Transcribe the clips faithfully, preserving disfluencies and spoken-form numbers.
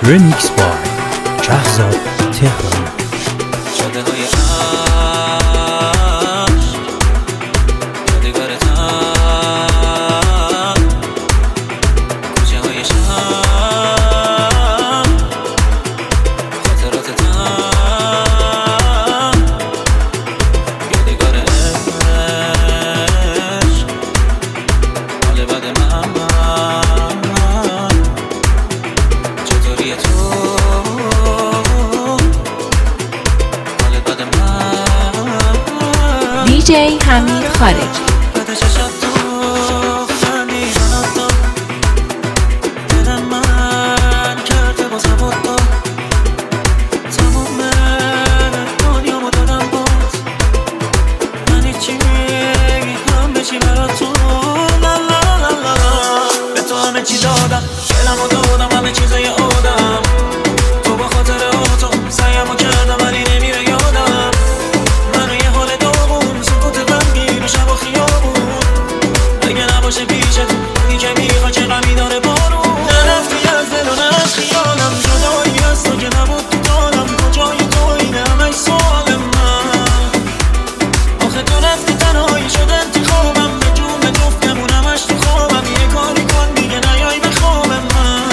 رمیکس بای شهرزاد تهرانی. شده های عشق یادگارتم، کوچه های شهر خاطراتتم، یادگار عشق حال بد من چطوریه تو دیجی حمید خارجی. چی دادم دلمو دادم همه چیزای آدم، تو با خاطر تو سعیمو کردم ولی نمیره یادم، منو یه حال داغون سکوت غمگین و شب و خیابون، اگه نباشه پیشت اونی که میخوا چه غمی داره بارون، نرفتی از دل و نه از خیالم، جدایی از تو که نبود تو دالم، کجای تو اینه همش سوال من، آخه تو رفتی تنهایی شد انتخابم، به جون به جفتمون همش تو خوابم، یه کاری کن دیگه نیای به خواب من.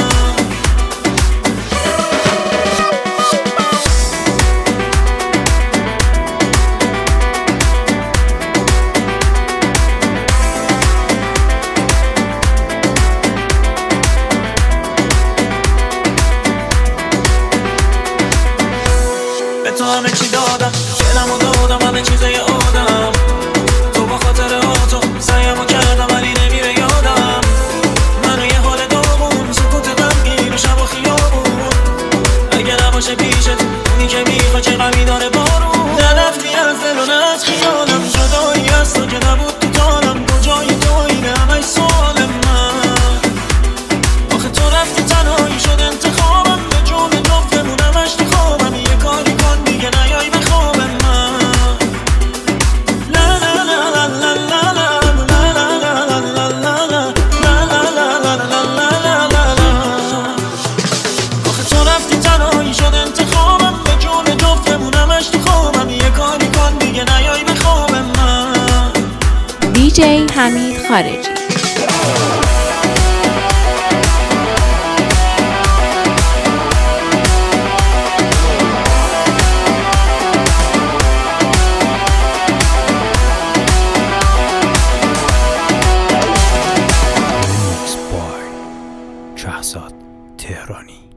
به تو همه چی دادم، دلمو دادم همه چیزای آدم، تو با خاطر تو سعیمو کردم ولی نمیره یادم، منو یه حال داغون سکوت غمگین و شب و خیابون، اگه نباشه پیشت اونی که میخوا چه غمی داره بارون، نرفتی از دل و نه از خیالم، جدایی از تو که نبود تو دالم، کجای تو اینه همش سوال من، آخه تو رفتی تنهایی شد انتخابم، به جون جفتمون همش تو خوابم، یه کاری کن دیگه نیای به خواب من. لا لا لا لا لا لا لا لا لا لا لا لا لا، آخه تو رفتی تنهایی شد انتخابم، به جون جفتمون همش تو خوابم، یه کاری کن دیگه نیای به خواب من. دیجی حمید خارجی. رمیکس بای شهرزاد تهرانی.